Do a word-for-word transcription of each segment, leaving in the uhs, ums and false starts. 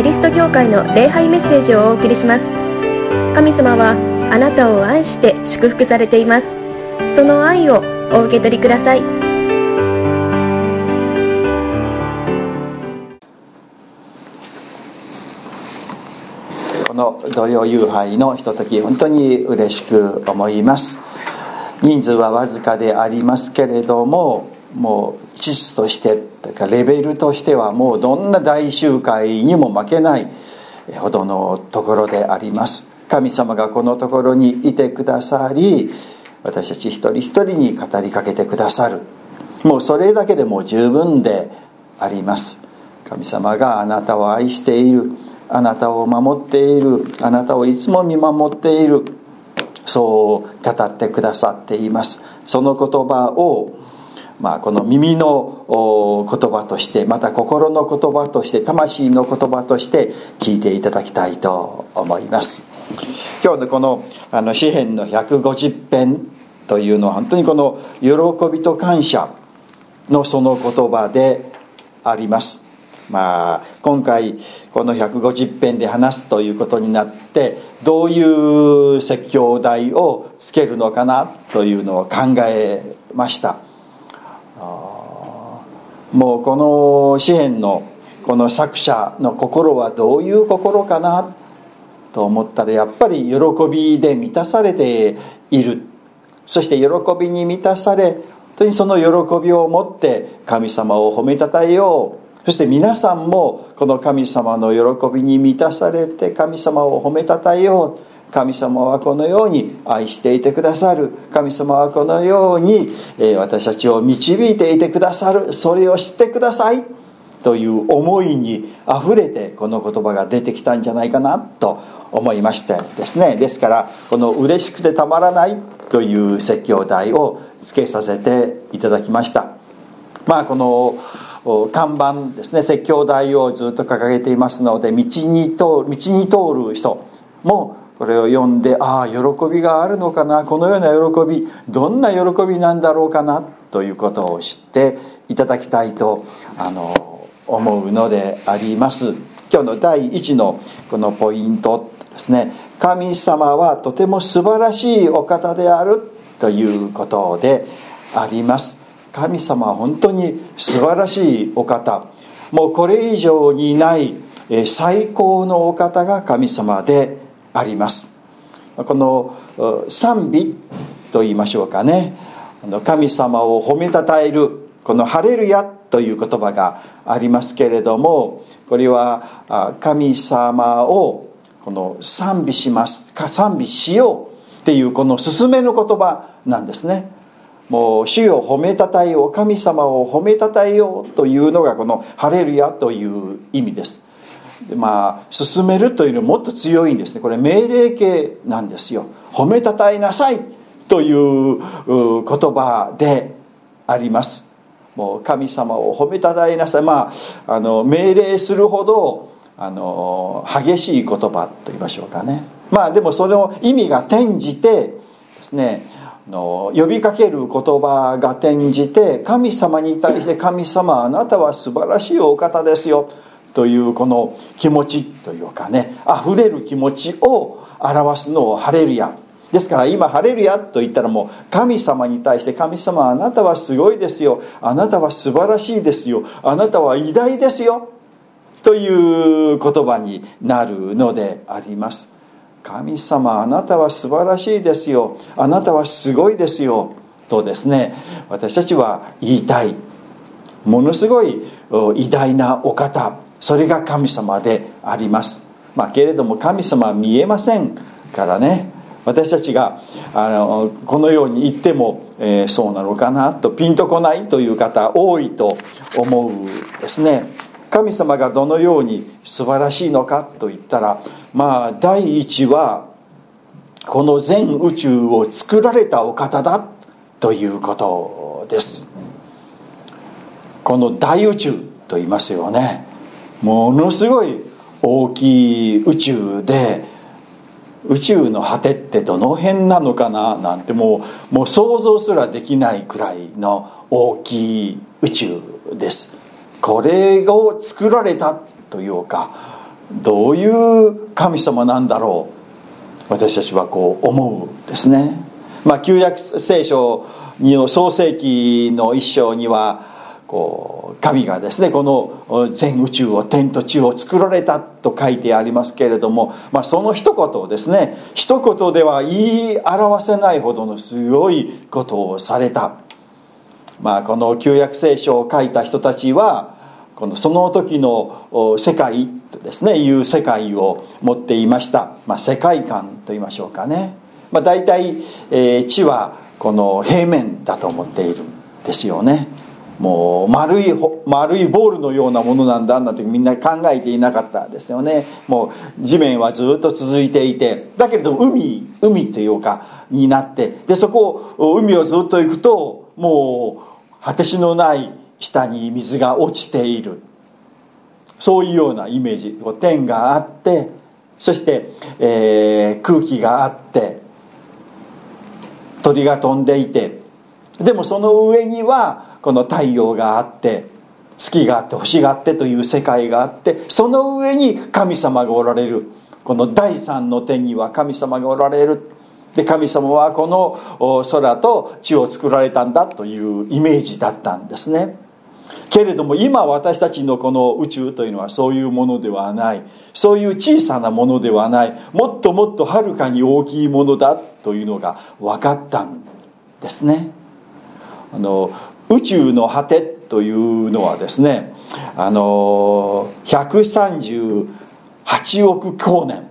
リスト教会の礼拝メッセージをお送りします。神様はあなたを愛して祝福されています。その愛をお受け取りください。 この土曜夕拝のひととき、本当に嬉しく思います。人数はわずかでありますけれども、もう質としてというかレベルとしてはもうどんな大集会にも負けないほどのところであります。神様がこのところにいてくださり、私たち一人一人に語りかけてくださる。もうそれだけでも十分であります。神様があなたを愛している、あなたを守っている、あなたをいつも見守っている、そう語ってくださっています。その言葉を、まあ、この耳の言葉として、また心の言葉として、魂の言葉として聞いていただきたいと思います。今日のこのあの詩編のひゃくごじゅう編というのは本当にこの喜びと感謝のその言葉であります。まあ、今回このひゃくごじゅう編で話すということになって、どういう説教題をつけるのかなというのを考えました。もうこの詩編のこの作者の心はどういう心かなと思ったら、やっぱり喜びで満たされている。そして喜びに満たされ、本当にその喜びを持って神様を褒めたたえよう。そして皆さんもこの神様の喜びに満たされて神様を褒めたたえよう。神様はこのように愛していてくださる。神様はこのように私たちを導いていてくださる。それを知ってくださいという思いにあふれてこの言葉が出てきたんじゃないかなと思いましてですね。ですからこの嬉しくてたまらないという説教題をつけさせていただきました。まあこの看板ですね、説教題をずっと掲げていますので、道に通る、道に通る人もこれを読んで、ああ喜びがあるのかな、このような喜び、どんな喜びなんだろうかなということを知っていただきたいとあの思うのであります。今日の第一のこのポイントですね、神様はとても素晴らしいお方であるということであります。神様は本当に素晴らしいお方、もうこれ以上にない最高のお方が神様であります。この賛美と言いましょうかね、神様を褒めたたえる、このハレルヤという言葉がありますけれども、これは神様をこの賛美しますか、賛美しようっていうこの勧めの言葉なんですね。もう主を褒めたたえよう、神様を褒めたたえようというのがこのハレルヤという意味です。でまあ進めるというのはもっと強いんですね。これ命令形なんですよ。褒めたたえなさいという言葉であります。もう神様を褒めたたえなさい、まああの命令するほどあの激しい言葉と言いましょうかね。まあでもその意味が転じてですね、あの呼びかける言葉が転じて、神様に対して、神様あなたは素晴らしいお方ですよというこの気持ちというかね、溢れる気持ちを表すのをハレルヤですから、今ハレルヤと言ったらもう神様に対して、神様あなたはすごいですよ、あなたは素晴らしいですよ、あなたは偉大ですよという言葉になるのであります。神様あなたは素晴らしいですよ、あなたはすごいですよとですね、私たちは言いたい。ものすごい偉大なお方、それが神様であります。まあけれども神様は見えませんからね、私たちがあのこのように言っても、えー、そうなのかなとピンとこないという方多いと思うですね。神様がどのように素晴らしいのかと言ったら、まあ第一はこの全宇宙を作られたお方だということです。この大宇宙と言いますよね。ものすごい大きい宇宙で、宇宙の果てってどの辺なのかななんてもう、もう想像すらできないくらいの大きい宇宙です。これを作られたというか、 どういう神様なんだろう、私たちはこう思うんですね。まあ旧約聖書の創世記の一章にはこう神がですね、この全宇宙を天と地を作られたと書いてありますけれども、まあ、その一言をですね、一言では言い表せないほどのすごいことをされた。まあ、この旧約聖書を書いた人たちはこのその時の世界とですねいう世界を持っていました。まあ、世界観と言いましょうかね。まあ、大体、えー、地はこの平面だと思っているんですよね。もう丸い丸いボールのようなものなんだなんてみんな考えていなかったですよね。もう地面はずっと続いていて、だけれども海海というかになって、でそこを海をずっと行くともう果てしのない下に水が落ちている、そういうようなイメージ。天があって、そして、えー、空気があって、鳥が飛んでいて、でもその上にはこの太陽があって、月があって、星があってという世界があって、その上に神様がおられる。この第三の天には神様がおられる。で、神様はこの空と地を作られたんだというイメージだったんですね。けれども今私たちのこの宇宙というのはそういうものではない。そういう小さなものではない。もっともっとはるかに大きいものだというのが分かったんですね。あの宇宙の果てというのはですね、あのひゃくさんじゅうはちおく光年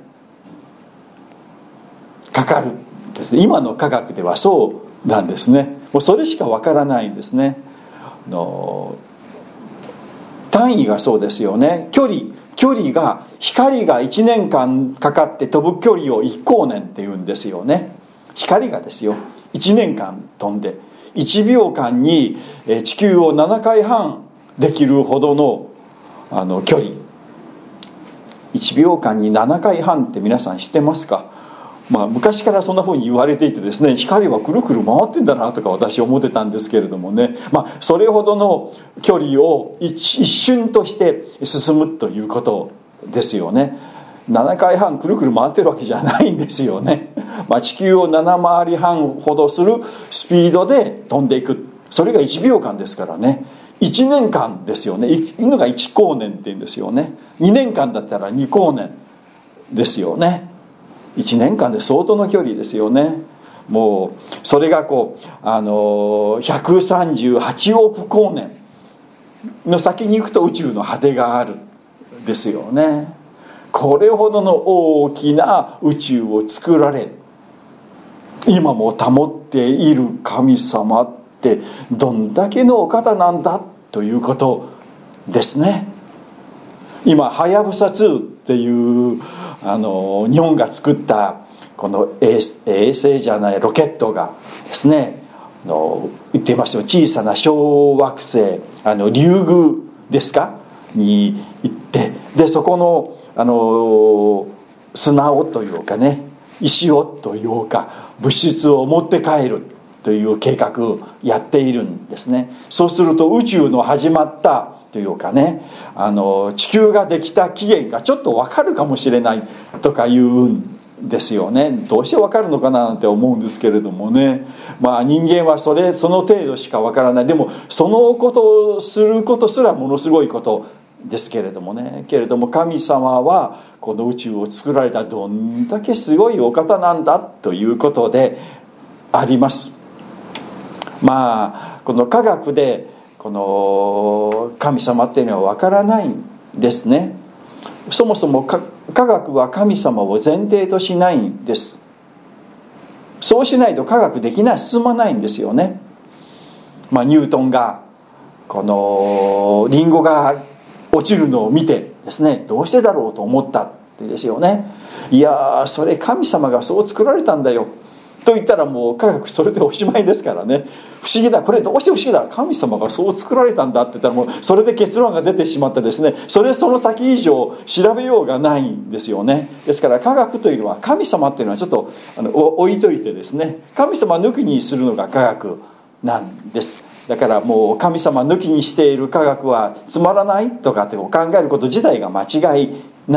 かかるんですね。今の科学ではそうなんですね。もうそれしかわからないんですね。あの単位がそうですよね。距離距離が光がいちねんかんかかって飛ぶ距離をいち光年っていうんですよね。光がですよ、いちねんかん飛んでいちびょうかんに地球をななかいはんできるほどのあの距離、いちびょうかんにななかいはんって皆さん知ってますか？まあ、昔からそんな風に言われていてですね、光はくるくる回ってんだなとか私思ってたんですけれどもね、まあ、それほどの距離を 一, 一瞬として進むということですよね。ななかいはんくるくる回ってるわけじゃないんですよね。まあ、地球をなな回り半ほどするスピードで飛んでいく。それがいちびょうかんですからね。いちねんかんですよね。いうのがいち光年って言うんですよね。にねんかんだったらに光年ですよね。いちねんかんで相当の距離ですよね。もうそれがこうあのひゃくさんじゅうはちおく光年の先に行くと宇宙の果てがあるですよね。これほどの大きな宇宙を作られ、今も保っている神様ってどんだけのお方なんだということですね。今はやぶさツーっていうあの日本が作ったこの衛星じゃないロケットがですね、あの言っていましても小さな小惑星、あのリュウグウですかに行って、でそこのあの砂をというかね、石をというか物質を持って帰るという計画をやっているんですね。そうすると宇宙の始まったというかね、あの地球ができた起源がちょっと分かるかもしれないとかいうんですよね。どうして分かるのかななんて思うんですけれどもね、まあ人間はそれその程度しか分からない。でもそのことをすることすらものすごいことですけれどもね、けれども神様はこの宇宙を作られたどんだけすごいお方なんだということであります。まあこの科学でこの神様っていうのは分からないんですね。そもそも科学は神様を前提としないんです。そうしないと科学できない、進まないんですよね。まあニュートンがこのリンゴが落ちるのを見てですね、どうしてだろうと思ったってですよね。いやーそれ神様がそう作られたんだよと言ったらもう科学それでおしまいですからね。不思議だ、これどうして不思議だ、神様がそう作られたんだって言ったらもうそれで結論が出てしまってですね、それその先以上調べようがないんですよね。ですから科学というのは神様っていうのはちょっとあの置いといてですね、神様抜きにするのが科学なんです。だからもう神様抜きにしている科学はつまらないとかって考えること自体が間違いなん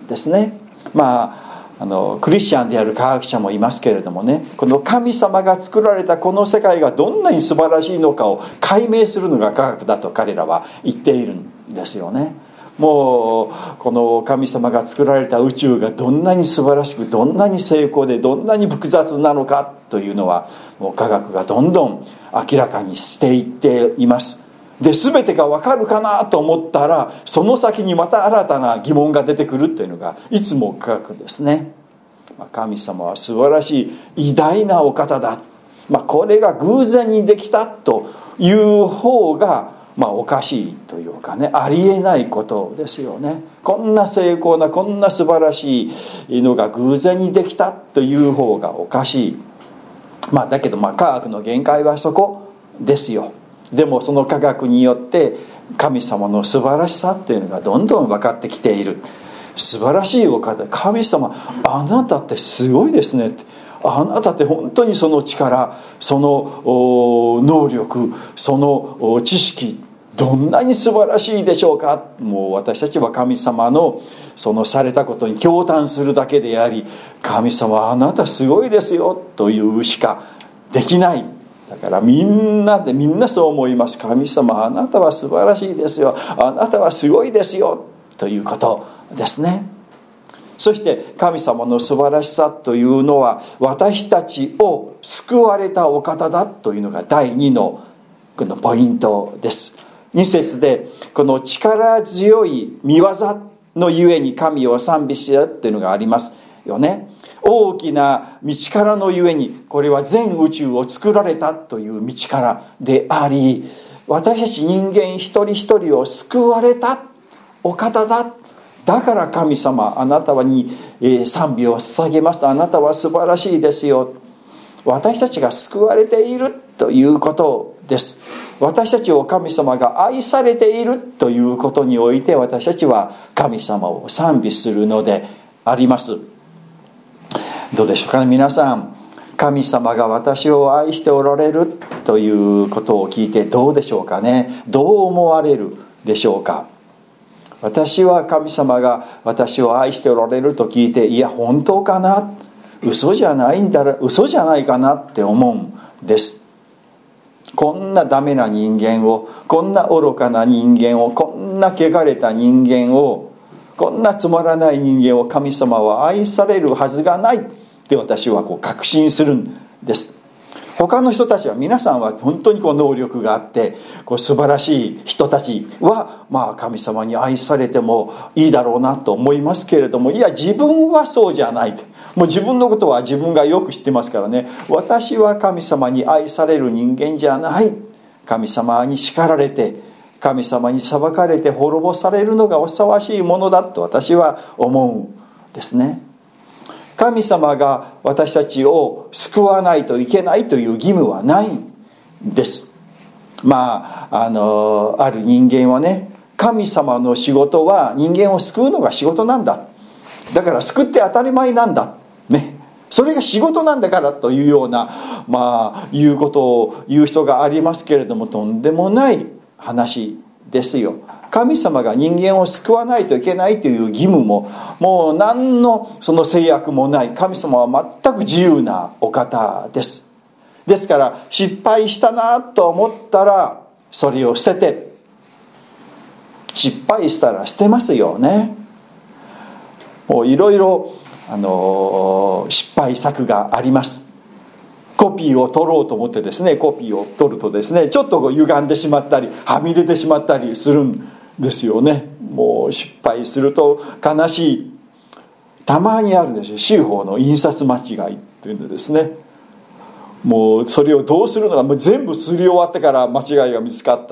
ですね。まああのクリスチャンである科学者もいますけれどもね、この神様が作られたこの世界がどんなに素晴らしいのかを解明するのが科学だと彼らは言っているんですよね。もうこの神様が作られた宇宙がどんなに素晴らしく、どんなに精巧で、どんなに複雑なのかというのはもう科学がどんどん明らかにしていっています。で全てが分かるかなと思ったら、その先にまた新たな疑問が出てくるというのがいつも科学ですね。神様は素晴らしい偉大なお方だ、まあ、これが偶然にできたという方がまあおかしいというかね、ありえないことですよね。こんな精巧な、こんな素晴らしいのが偶然にできたという方がおかしい。まあだけどまあ科学の限界はそこですよ。でもその科学によって神様の素晴らしさというのがどんどん分かってきている。素晴らしいお方、神様あなたってすごいですねって、あなたって本当にその力、その能力、その知識、どんなに素晴らしいでしょうか。もう私たちは神様のそのされたことに驚嘆するだけであり、神様あなたすごいですよというしかできない。だからみんなでみんなそう思います。神様あなたは素晴らしいですよ、あなたはすごいですよということですね。そして神様の素晴らしさというのは私たちを救われたお方だというのが第二のこのポイントです。に節でこの力強い御業のゆえに神を賛美しようというのがありますよね。大きな道からのゆえに、これは全宇宙を作られたという道からであり、私たち人間一人一人を救われたお方だ。だから神様あなたに賛美を捧げます。あなたは素晴らしいですよ。私たちが救われているということです。私たちを神様が愛されているということにおいて、私たちは神様を賛美するのであります。どうでしょうかね、皆さん。神様が私を愛しておられるということを聞いてどうでしょうかね。どう思われるでしょうか。私は神様が私を愛しておられると聞いて、いや本当かな、嘘じゃないんだら嘘じゃないかなって思うんです。こんなダメな人間を、こんな愚かな人間を、こんな汚れた人間を、こんなつまらない人間を神様は愛されるはずがないって私はこう確信するんです。他の人たちは皆さんは本当にこう能力があってこう素晴らしい人たちはまあ神様に愛されてもいいだろうなと思いますけれども、いや自分はそうじゃない。もう自分のことは自分がよく知ってますからね。私は神様に愛される人間じゃない。神様に叱られて神様に裁かれて滅ぼされるのがふさわしいものだと私は思うんですね。神様が私たちを救わないといけないという義務はないんです。まああのある人間はね、神様の仕事は人間を救うのが仕事なんだ、だから救って当たり前なんだね、それが仕事なんだからというようなまあいうことを言う人がありますけれども、とんでもない話ですよ。神様が人間を救わないといけないという義務ももう何のその制約もない。神様は全く自由なお方です。ですから失敗したなと思ったらそれを捨てて、失敗したら捨てますよね。もういろいろあの失敗作があります。コピーを取ろうと思ってですね、コピーを取るとですね、ちょっとこう歪んでしまったりはみ出てしまったりするんですよね。もう失敗すると悲しい。たまにあるんですよ、州法の印刷間違いというのですね。もうそれをどうするのか、もう全部すり終わってから間違いが見つかった。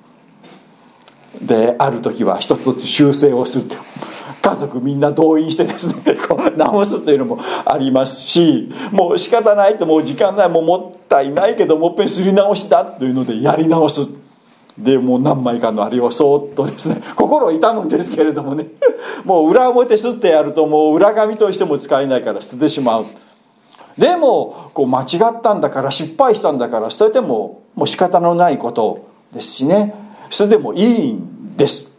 である時は一つずつ修正をすると、家族みんな動員してですねこう直すというのもありますし、もう仕方ないと、もう時間ない、もうもったいないけどもっぺんすり直しだというのでやり直す。でもう何枚かのあれをそーっとですね、心痛むんですけれどもねもう裏表すってやるともう裏紙としても使えないから捨ててしまう。でもこう間違ったんだから、失敗したんだから捨ててももう仕方のないことですしね、捨ててもいいんです。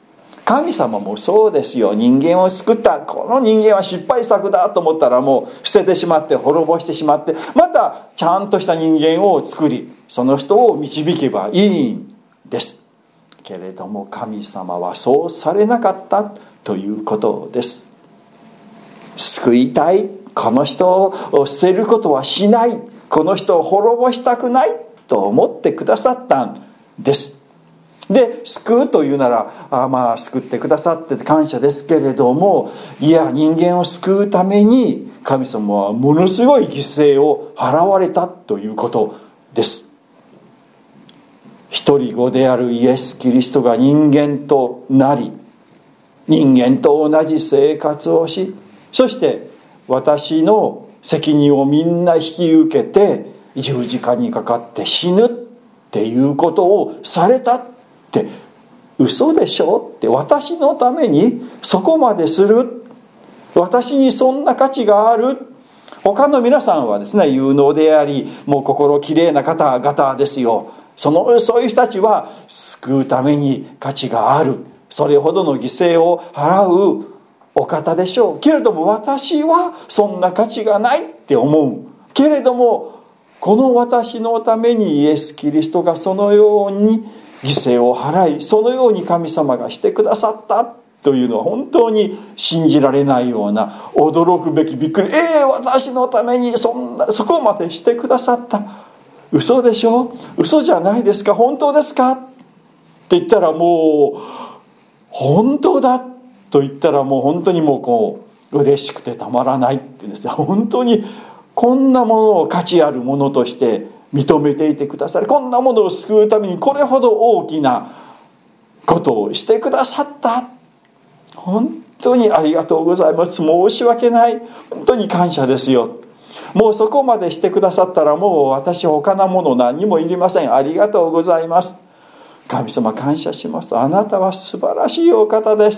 神様もそうですよ。人間を救った、この人間は失敗作だと思ったらもう捨ててしまって滅ぼしてしまって、またちゃんとした人間を作り、その人を導けばいいんですけれども、神様はそうされなかったということです。救いたい、この人を捨てることはしない、この人を滅ぼしたくないと思ってくださったんです。で、救うというなら、あまあ救ってくださって感謝ですけれども、いや、人間を救うために神様はものすごい犠牲を払われたということです。一人子であるイエス・キリストが人間となり、人間と同じ生活をし、そして私の責任をみんな引き受けて十字架にかかって死ぬっていうことをされたって嘘でしょって、私のためにそこまでする、私にそんな価値がある。他の皆さんはですね、有能でありもう心きれいな方々ですよ。そのそういう人たちは救うために価値がある、それほどの犠牲を払うお方でしょうけれども、私はそんな価値がないって思うけれども、この私のためにイエス・キリストがそのように犠牲を払い、そのように神様がしてくださったというのは本当に信じられないような、驚くべき、びっくり、ええー、私のためにそんなそこまでしてくださった、嘘でしょ、嘘じゃないですか、本当ですかって言ったら、もう本当だと言ったら、もう本当にもうこう嬉しくてたまらないってですね、本当にこんなものを価値あるものとして認めていてくださる、こんなものを救うためにこれほど大きなことをしてくださった、本当にありがとうございます、申し訳ない、本当に感謝ですよ、もうそこまでしてくださったらもう私他のもの何もいりません、ありがとうございます、神様感謝します、あなたは素晴らしいお方です、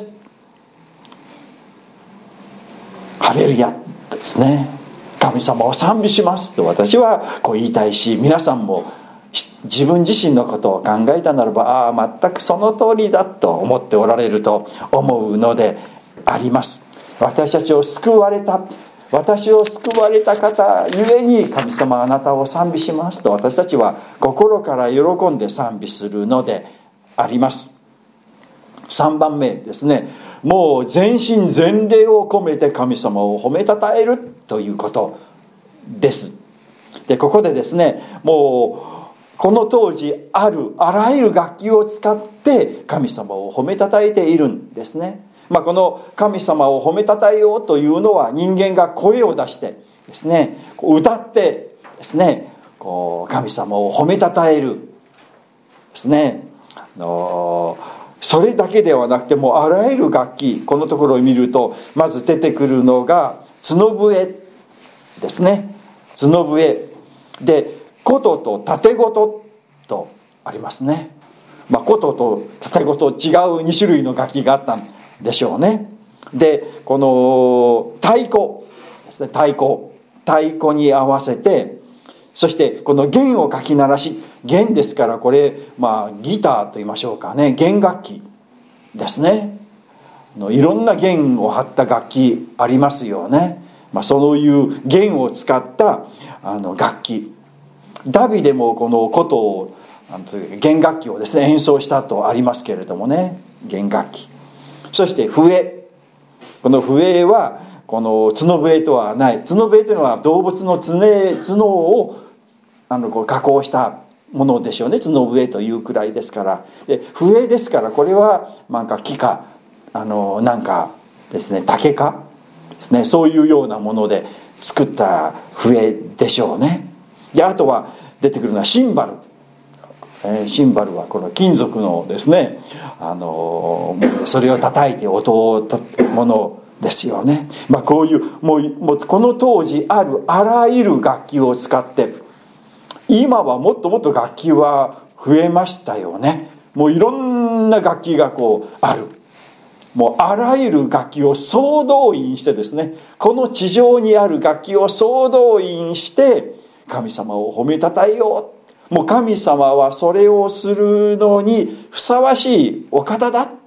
ハレルヤですね、神様を賛美しますと私はこう言いたいし、皆さんも自分自身のことを考えたならば、ああ全くその通りだと思っておられると思うのであります。私たちを救われた、私を救われた方ゆえに神様あなたを賛美しますと私たちは心から喜んで賛美するのであります。さんばんめですね、もう全身全霊を込めて神様を褒めたたえるということです。でここでですね、もうこの当時あるあらゆる楽器を使って神様を褒めたたえているんですね。まあ、この神様を褒めたたえようというのは人間が声を出してですね、歌ってですね、こう神様を褒めたたえるですね。あのそれだけではなくて、もうあらゆる楽器、このところを見るとまず出てくるのが角笛ですね。角笛で琴と盾琴とありますね。まあ、琴と盾琴違うに種類の楽器があったんでしょうね。でこの太鼓ですね、太鼓太鼓に合わせて、そしてこの弦をかき鳴らし、弦ですからこれ、まあ、ギターと言いましょうかね、弦楽器ですね。いろんな弦を張った楽器ありますよね。まあ、そういう弦を使ったあの楽器、ダビデもこの琴を弦楽器をですね演奏したとありますけれどもね、弦楽器。そして笛、この笛はこの角笛とはない、角笛というのは動物の角角をあのこう加工したものでしょうね、角笛というくらいですから。で笛ですから、これはなんか木かあのなんかですね、竹かですね、そういうようなもので作った笛でしょうね。であとは出てくるのはシンバル、えー、シンバルはこの金属のですね、あのー、それを叩いて音をたものですよね。まあ、こういうもう、もうこの当時あるあらゆる楽器を使って、今はもっともっと楽器は増えましたよね。もういろんな楽器がこうある、もうあらゆる楽器を総動員してですね、この地上にある楽器を総動員して神様を褒めたたえよう、もう神様はそれをするのにふさわしいお方だ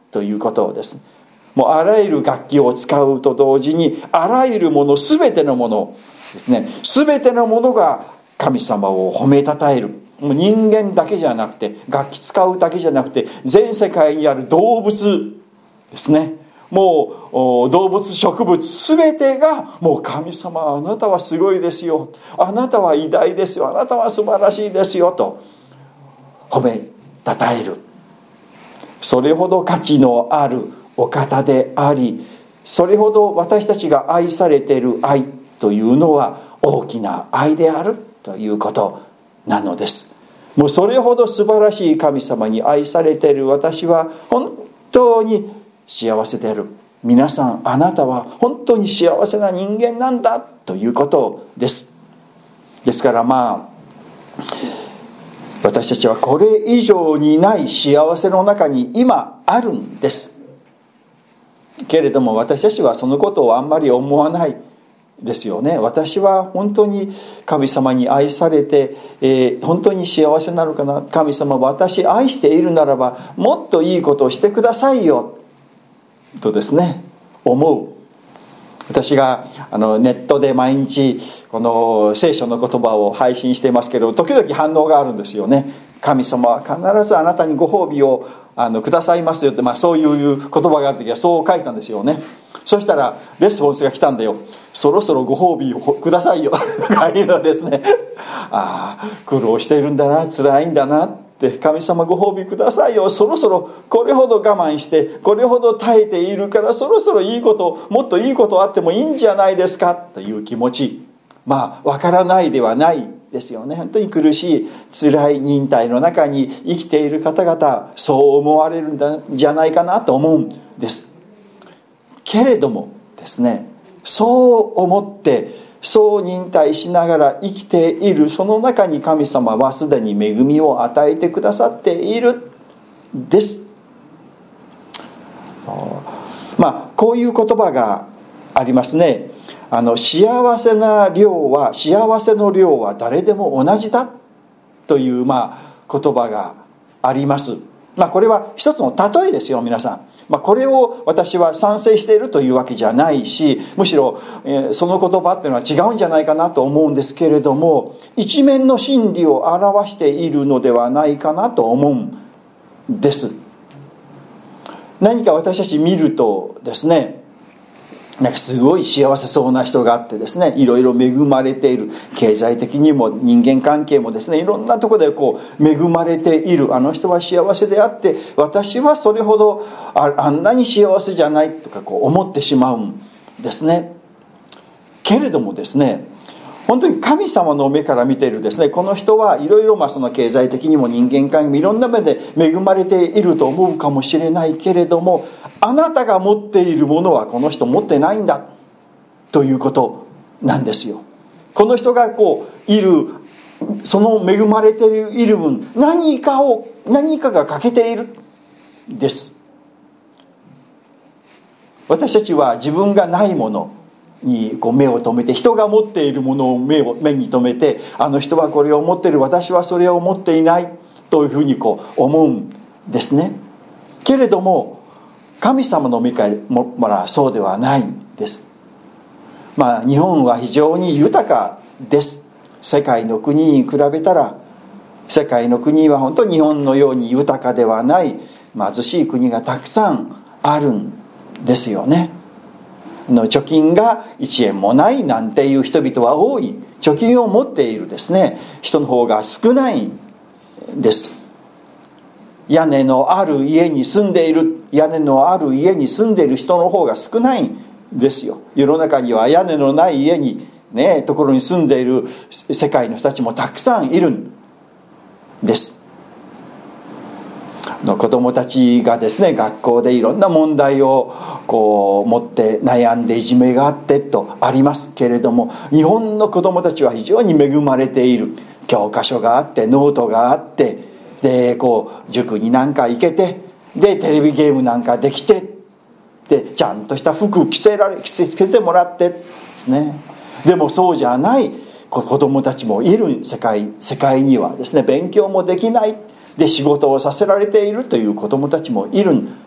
ということです。もうあらゆる楽器を使うと同時に、あらゆるもの、すべてのものですね、すべてのものが神様を褒めたたえる。もう人間だけじゃなくて、楽器使うだけじゃなくて、全世界にある動物ですね、もう動物、植物、すべてがもう神様、あなたはすごいですよ、あなたは偉大ですよ、あなたは素晴らしいですよと褒めたたえる。それほど価値のあるお方であり、それほど私たちが愛されている愛というのは大きな愛であるということなのです。もうそれほど素晴らしい神様に愛されている私は本当に幸せである。皆さん、あなたは本当に幸せな人間なんだということです。ですからまあ私たちはこれ以上にない幸せの中に今あるんですけれども、私たちはそのことをあんまり思わないですよね。私は本当に神様に愛されて、えー、本当に幸せなのかな。神様は私愛しているならばもっといいことをしてくださいよとですね思う。私があのネットで毎日この聖書の言葉を配信していますけど、時々反応があるんですよね。神様は必ずあなたにご褒美をあのくださいますよって、まあ、そういう言葉がある時はそう書いたんですよね。そしたらレスポンスが来たんだよ。そろそろご褒美をくださいよとかいうのですね。ああ、苦労しているんだな、辛いんだなって、神様ご褒美くださいよ、そろそろこれほど我慢してこれほど耐えているから、そろそろいいこと、もっといいことあってもいいんじゃないですかという気持ち、まあわからないではないですよね。本当に苦しい辛い忍耐の中に生きている方々、そう思われるんじゃないかなと思うんですけれどもですね、そう思ってそう忍耐しながら生きているその中に、神様はすでに恵みを与えてくださっているんです。まあこういう言葉がありますね。あの幸せな量は幸せの量は誰でも同じだという、まあ、言葉があります。まあこれは一つの例えですよ皆さん。まあ、これを私は賛成しているというわけじゃないし、むしろ、えー、その言葉っていうのは違うんじゃないかなと思うんですけれども、一面の真理を表しているのではないかなと思うんです。何か私たち見るとですね、なんかすごい幸せそうな人があってですね、いろいろ恵まれている、経済的にも人間関係もですね、いろんなところでこう恵まれている、あの人は幸せであって私はそれほど あ, あんなに幸せじゃないとかこう思ってしまうんですね。けれどもですね、本当に神様の目から見ているですね、この人はいろいろまあその経済的にも人間関係もいろんな面で恵まれていると思うかもしれないけれども、あなたが持っているものはこの人持ってないんだということなんですよ。この人がこういる、その恵まれている分、何かを何かが欠けているんです。私たちは自分がないものにこう目を留めて、人が持っているものを 目, を目に留めて、あの人はこれを持っている、私はそれを持っていないというふうにこう思うんですね。けれども神様の目からはそうではないんです。まあ日本は非常に豊かです。世界の国に比べたら、世界の国は本当に日本のように豊かではない貧しい国がたくさんあるんですよね。の貯金がいちえんもないなんていう人々は多い。貯金を持っているですね人の方が少ないんです。屋根のある家に住んでいる屋根のある家に住んでいる人の方が少ないんですよ。世の中には屋根のない家にねところに住んでいる世界の人たちもたくさんいるんです。の子供たちがですね学校でいろんな問題をこう持って悩んでいじめがあってとありますけれども、日本の子供たちは非常に恵まれている。教科書があってノートがあって、でこう塾になんか行けて、でテレビゲームなんかできて、でちゃんとした服着せられ着せつけてもらってですね。でもそうじゃない子供たちもいる世界世界にはですね、勉強もできないで仕事をさせられているという子供たちもいるん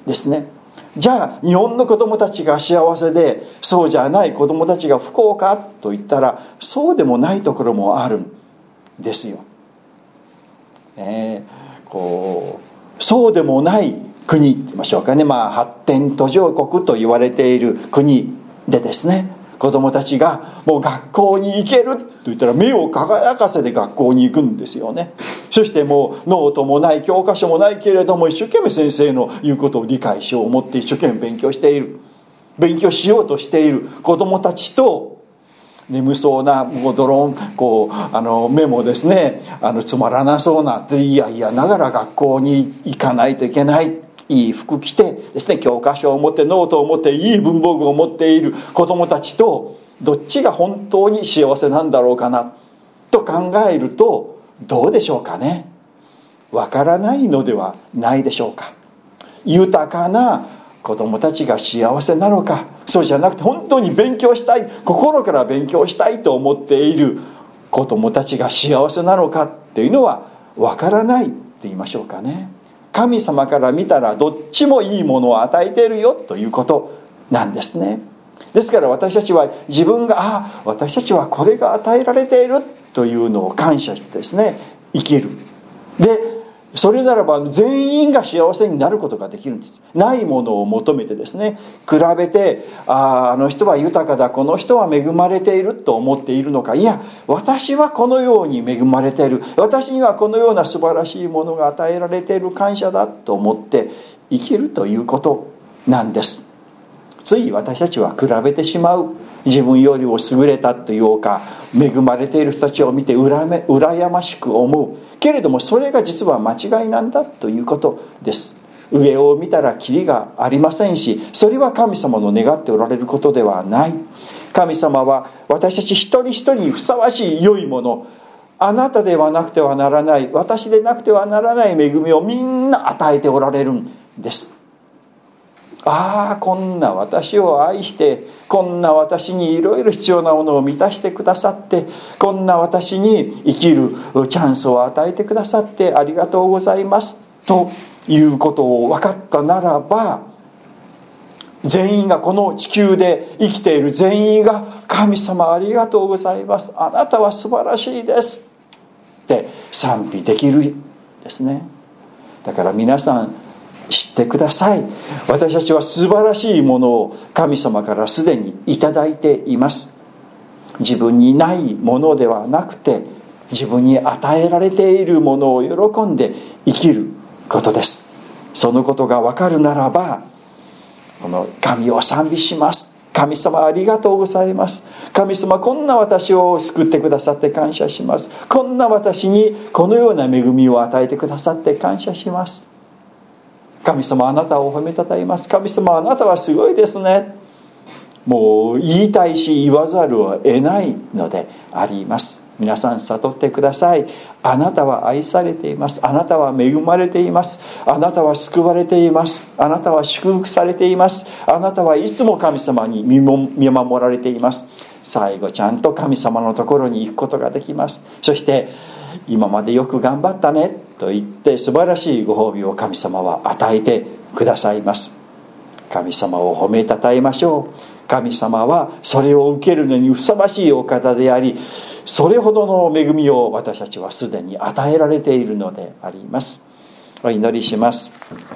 ですね。じゃあ日本の子供たちが幸せでそうじゃない子供たちが不幸かと言ったら、そうでもないところもあるんですよ、ね、こうそうでもない国って言いましょうかね、まあ、発展途上国と言われている国でですね、子供たちがもう学校に行けると言ったら目を輝かせて学校に行くんですよね。そしてもうノートもない教科書もないけれども一生懸命先生の言うことを理解しようと思って一生懸命勉強している勉強しようとしている子供たちと、眠そうなもうドロンこうあの目もですねあのつまらなそうなでいやいやながら学校に行かないといけない、いい服着てですね教科書を持ってノートを持っていい文房具を持っている子供たちと、どっちが本当に幸せなんだろうかなと考えると、どうでしょうかね。わからないのではないでしょうか。豊かな子供たちが幸せなのか、そうじゃなくて本当に勉強したい、心から勉強したいと思っている子供たちが幸せなのかっていうのはわからないって言いましょうかね。神様から見たらどっちもいいものを与えているよということなんですね。ですから私たちは自分があ私たちはこれが与えられているというのを感謝してですね生きる。でそれならば全員が幸せになることができるんです。ないものを求めてですね比べて、ああの人は豊かだ、この人は恵まれていると思っているのか、いや私はこのように恵まれている、私にはこのような素晴らしいものが与えられている、感謝だと思って生きるということなんです。つい私たちは比べてしまう。自分よりも優れたというか恵まれている人たちを見てうらめ羨ましく思うけれども、それが実は間違いなんだということです。上を見たらキリがありませんし、それは神様の願っておられることではない。神様は私たち一人一人にふさわしい良いもの、あなたではなくてはならない、私でなくてはならない恵みをみんな与えておられるんです。ああこんな私を愛して、こんな私にいろいろ必要なものを満たしてくださって、こんな私に生きるチャンスを与えてくださってありがとうございますということを分かったならば、全員がこの地球で生きている全員が神様ありがとうございます、あなたは素晴らしいですって賛美できるですね。だから皆さん知ってください。私たちは素晴らしいものを神様からすでにいただいています。自分にないものではなくて、自分に与えられているものを喜んで生きることです。そのことが分かるならば、この神を賛美します。神様ありがとうございます。神様こんな私を救ってくださって感謝します。こんな私にこのような恵みを与えてくださって感謝します。神様あなたを褒めたたえます。神様あなたはすごいですね。もう言いたいし言わざるを得ないのであります。皆さん悟ってください。あなたは愛されています。あなたは恵まれています。あなたは救われています。あなたは祝福されています。あなたはいつも神様に見守られています。最後ちゃんと神様のところに行くことができます。そして今までよく頑張ったねと言って素晴らしいご褒美を神様は与えてくださいます。神様を褒めたたえましょう。神様はそれを受けるのにふさわしいお方であり、それほどの恵みを私たちはすでに与えられているのであります。お祈りします。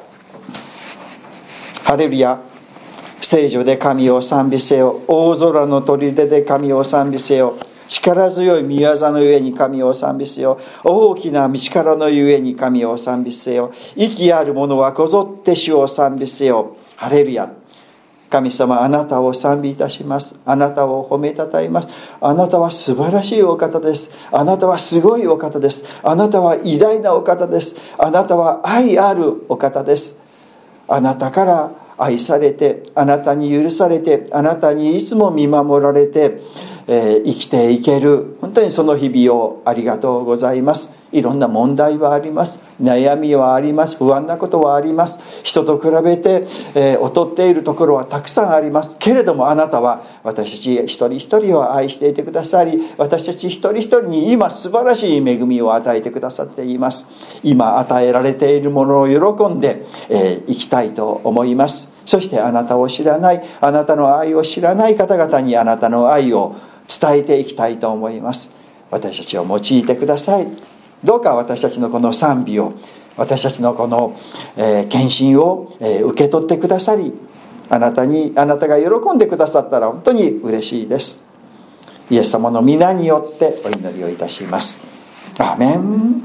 ハレルヤ。聖女で神を賛美せよ。大空の砦で神を賛美せよ。力強い御業のゆえに神を賛美せよ。大きな道からのゆえに神を賛美せよ。息ある者はこぞって主を賛美せよ。ハレルヤ。神様あなたを賛美いたします。あなたを褒めたたえます。あなたは素晴らしいお方です。あなたはすごいお方です。あなたは偉大なお方です。あなたは愛あるお方です。あなたから愛されて、あなたに許されて、あなたにいつも見守られて、えー、生きていける本当にその日々をありがとうございます。 いろんな問題はあります。悩みはあります。不安なことはあります。人と比べて、えー、劣っているところはたくさんあります。けれどもあなたは私たち一人一人を愛していてくださり、私たち一人一人に今素晴らしい恵みを与えてくださっています。今与えられているものを喜んで、えー、生きたいと思います。そしてあなたを知らない、あなたの愛を知らない方々にあなたの愛を伝えていきたいと思います。私たちを用いてください。どうか私たちのこの賛美を、私たちのこの、えー、献身を、えー、受け取ってくださり、あなたにあなたが喜んでくださったら本当に嬉しいです。イエス様の皆によってお祈りをいたします。アーメン。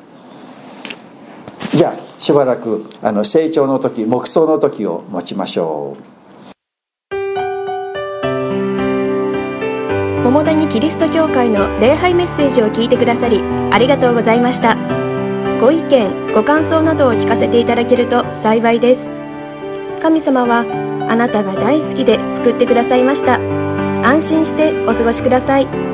じゃあしばらくあの成長の時、黙想の時を持ちましょう。 桃谷キリスト教会の礼拝メッセージを聞いてくださりありがとうございました。ご意見ご感想などを聞かせていただけると幸いです。神様はあなたが大好きで救ってくださいました。安心してお過ごしください。